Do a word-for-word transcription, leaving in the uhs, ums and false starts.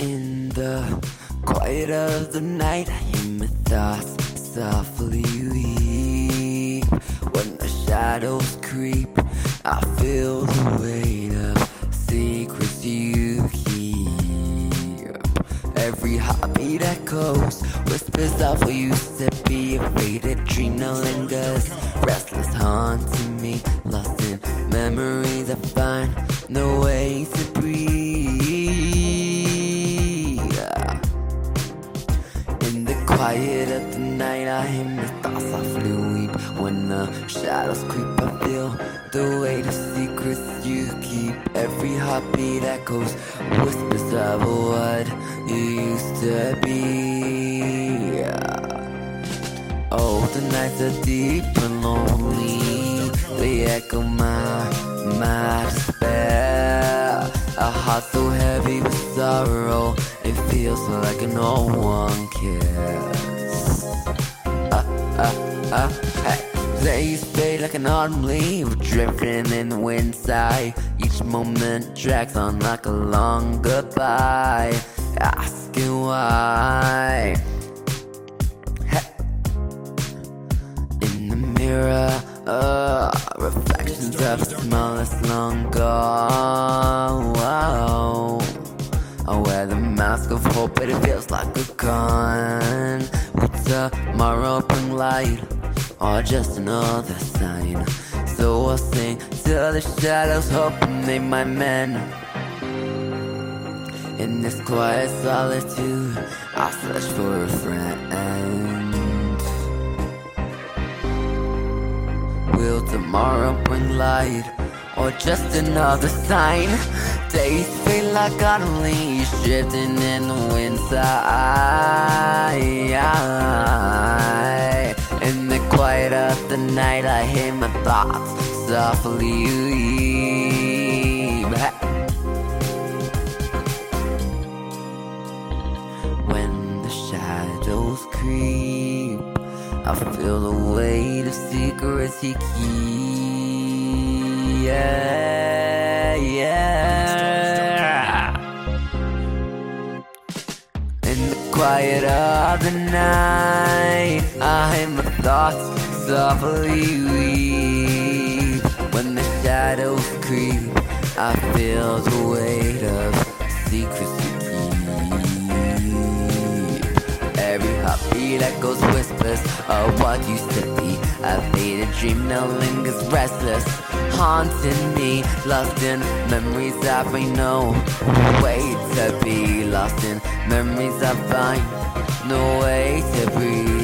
In the quiet of the night, I hear my thoughts softly weep. When the shadows creep, I feel the weight of secrets you keep. Every heartbeat echoes, whispers of what used to be. A faded dream now lingers, restless haunting me. Lost in memories, I find no way to breathe. In the quiet of the night, I hear my thoughts softly weep. When the shadows creep, I feel the weight of secrets you keep. Every heartbeat echoes, whispers of what you used to be. Oh, the nights are deep and lonely. They echo my, my despair. A heart so heavy with sorrow, it feels like no one cares. Uh, uh, uh, hey. Days fade like an autumn leaf, drifting in the wind sigh. Each moment drags on like a long goodbye, asking why. Hey. In the mirror, uh, reflections of a smile that's long gone. Wow. I wear the mask of hope, but it feels like a gun. Will tomorrow bring light, or just another sign? So I'll sing till the shadows hoping they might mend. In this quiet solitude, I'll search for a friend. Will tomorrow bring light, or just another sign? Days feel like autumn leaves drifting in the wind sigh. In the quiet of the night, I hear my thoughts softly weep. When the shadows creep, I feel the weight of secrets he keeps. Yeah, yeah. In the quiet of the night, I hear my thoughts softly weep. When the shadows creep, I feel the weight of secrets you keep. Every heartbeat echoes whispers of what used to be. A faded dream now lingers restless, haunting me. Lost in memories I find no way to be. Lost in memories I find no way to breathe.